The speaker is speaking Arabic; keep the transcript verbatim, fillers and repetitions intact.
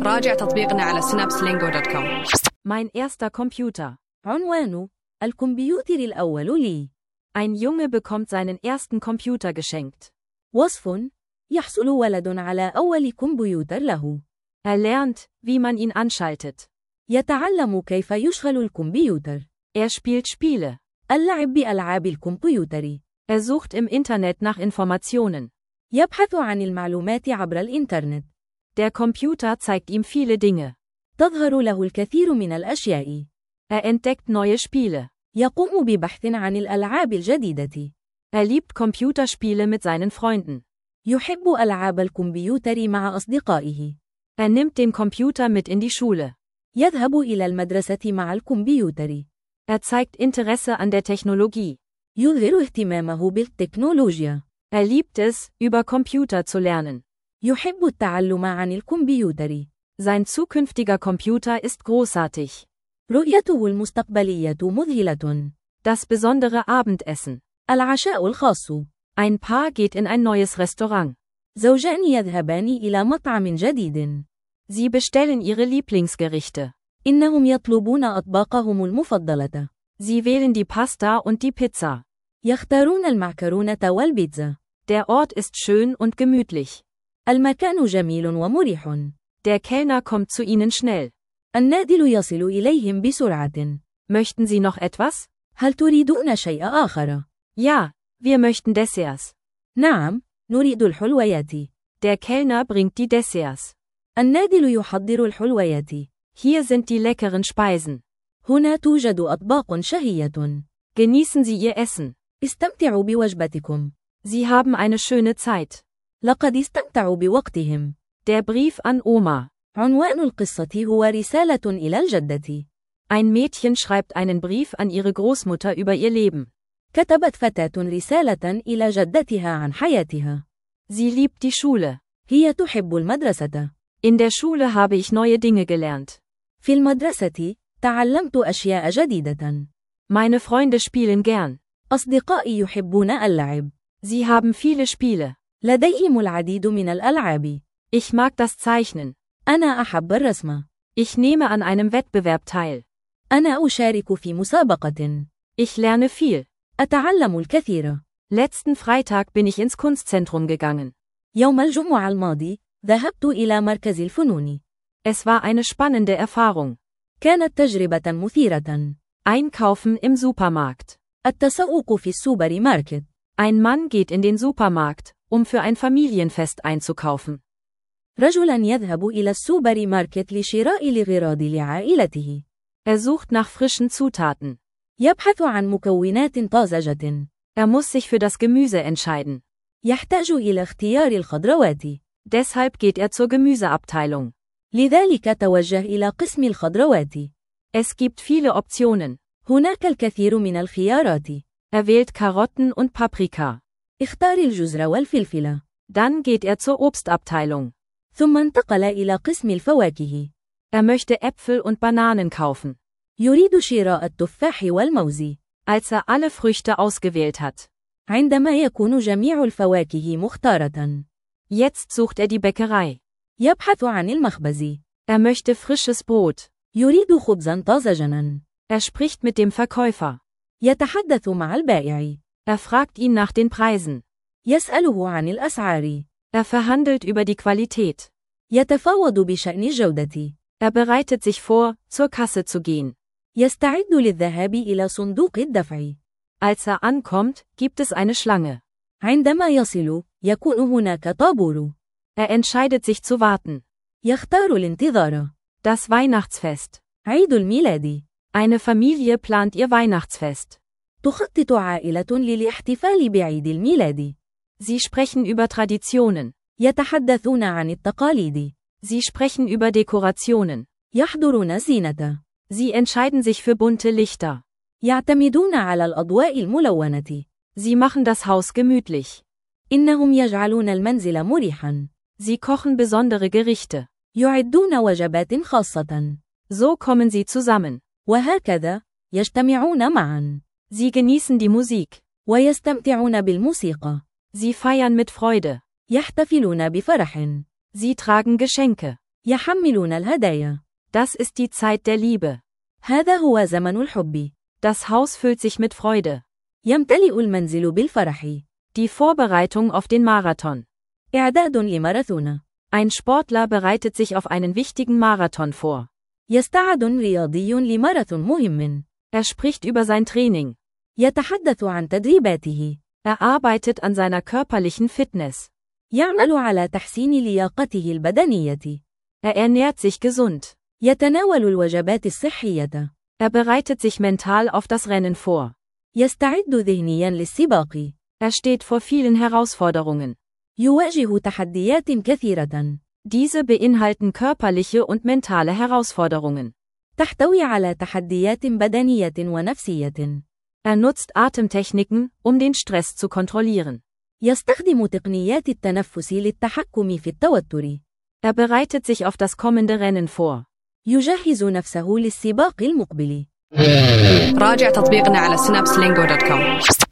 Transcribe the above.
راجع تطبيقنا على synapse lingo dot com. Mein erster Computer. عنوان: الكمبيوتر الأول لي. Ein Junge bekommt seinen ersten Computer geschenkt. وصف: يحصل ولد على أول كمبيوتر له. Er lernt, wie man ihn anschaltet. يتعلم كيف يشغل الكمبيوتر. Er spielt Spiele. اللعب بألعاب الكمبيوتر. Er sucht im Internet nach Informationen. يبحث عن المعلومات عبر الإنترنت. Der Computer zeigt ihm viele Dinge. تظهر له الكثير من الأشياء. Er entdeckt neue Spiele. يقوم ببحث عن الألعاب الجديدة. Er liebt Computerspiele mit seinen Freunden. يحب ألعاب الكمبيوتر مع أصدقائه. Er nimmt den Computer mit in die Schule. يذهب إلى المدرسة مع الكمبيوتر. Er zeigt Interesse an der Technologie. يظهر اهتمامه بالتكنولوجيا. Er liebt es, über Computer zu lernen. يحب التعلم عن الكمبيوتر. Sein zukünftiger Computer ist großartig. رؤيته المستقبلية مذهلة. Das besondere Abendessen. العشاء الخاص. Ein Paar geht in ein neues Restaurant. زوجان يذهبان إلى مطعم جديد. Sie bestellen ihre Lieblingsgerichte. إنهم يطلبون أطباقهم المفضلة. Sie wählen die Pasta und die Pizza. يختارون المعكرونة والبيتزا. Der Ort ist schön und gemütlich. المكان جميل ومريح. Der Kellner kommt zu ihnen schnell. النادل يصل إليهم بسرعة. Möchten Sie noch etwas? هل تريدون شيء آخر؟ Ja, wir möchten Desserts. نعم، نريد الحلويات. Der Kellner bringt die Desserts. النادل يحضر الحلويات. Hier sind die leckeren Speisen. هنا توجد أطباق شهية. Genießen Sie Ihr Essen. استمتعوا بوجبتكم. Sie haben eine schöne Zeit. لقد استمتعوا بوقتهم. Der Brief an Oma. عنوان القصة هو رسالة إلى الجدة. Ein Mädchen schreibt einen Brief an ihre Großmutter über ihr Leben. كتبت فتاة رسالة إلى جدتها عن حياتها. Sie liebt die Schule. هي تحب المدرسة. In der Schule habe ich neue Dinge gelernt. في المدرسة، تعلمت أشياء جديدة. Meine Freunde spielen gern. أصدقائي يحبون اللعب. Sie haben viele Spiele. لديهم العديد من الألعاب. Ich mag das Zeichnen. أنا أحب الرسم. Ich nehme an einem Wettbewerb teil. أنا أشارك في مسابقة. Ich lerne viel. أتعلم الكثير. Letzten Freitag bin ich ins Kunstzentrum gegangen. يوم الجمعة الماضي، ذهبت إلى مركز الفنون. Es war eine spannende Erfahrung. كانت تجربة مثيرة. Einkaufen im Supermarkt. التسوق في السوبر ماركت. Ein Mann geht in den Supermarkt, um für ein Familienfest einzukaufen. رجلا يذهب إلى السوبر ماركت لشراء الأغراض لعائلته. Er sucht nach frischen Zutaten. يبحث عن مكونات طازجة. Er muss sich für das Gemüse entscheiden. يحتاج إلى اختيار الخضروات. Deshalb geht er zur Gemüseabteilung. لذلك توجه إلى قسم الخضروات. Es gibt viele Optionen. هناك الكثير من الخيارات. Er wählt Karotten und Paprika. اختار الجزر والفلفل. Dann geht er zur Obstabteilung. ثم انتقل إلى قسم الفواكه. Er möchte Äpfel und Bananen kaufen. يريد شراء التفاح والموز. Als er alle Früchte ausgewählt hat. عندما يكون جميع الفواكه مختارة. Jetzt sucht er die Bäckerei. يبحث عن المخبز. Er möchte frisches Brot. يريد خبزا طازجا. Er spricht mit dem Verkäufer. يتحدث مع البائع. Er fragt ihn nach den Preisen. يسأله عن الأسعار. Er verhandelt über die Qualität. يتفاوض بشأن الجودة. Er bereitet sich vor, zur Kasse zu gehen. يستعد للذهاب إلى صندوق الدفع. Als er ankommt, gibt es eine Schlange. عندما يصل، يكون هناك طابور. Er entscheidet sich zu warten. يختار الانتظار. Das Weihnachtsfest. عيد الميلاد. Eine Familie plant ihr Weihnachtsfest. تخطط عائلة للاحتفال بعيد الميلاد. Sie sprechen über Traditionen. يتحدثون عن التقاليد. Sie sprechen über Dekorationen. يحضرون الزينة. Sie entscheiden sich für bunte Lichter. يعتمدون على الأضواء الملونة. Sie machen das Haus gemütlich. إنهم يجعلون المنزل مريحا. Sie kochen besondere Gerichte. يعدون وجبات خاصة. So kommen sie zusammen. وهكذا، يجتمعون معا. Sie genießen die Musik. ويستمتعون بالموسيقى. Sie feiern mit Freude. يحتفلون بفرح. Sie tragen Geschenke. يحملون الهدايا. Das ist die Zeit der Liebe. هذا هو زمن الحب. Das Haus füllt sich mit Freude. يمتلئ المنزل بالفرح. Die Vorbereitung auf den Marathon. إعداد لماراثون. Ein Sportler bereitet sich auf einen wichtigen Marathon vor. يستعد رياضي لماراثون مهم. Er spricht über sein Training. يتحدث عن تدريباته. Er arbeitet an seiner körperlichen Fitness. يعمل على تحسين لياقته البدنية. Er ernährt sich gesund. يتناول الوجبات الصحية. Er bereitet sich mental auf das Rennen vor. يستعد ذهنيا للسباق. Er steht vor vielen Herausforderungen. يواجه تحديات كثيرة. Diese beinhalten körperliche und mentale Herausforderungen. تحتوي على تحديات بدنية ونفسية. Er nutzt Atemtechniken, um den Stress zu kontrollieren. يستخدم تقنيات التنفس للتحكم في التوتر. Er bereitet sich auf das kommende Rennen vor. يجهز نفسه للسباق المقبل. راجع تطبيقنا على سنابس لينجو دوت كوم.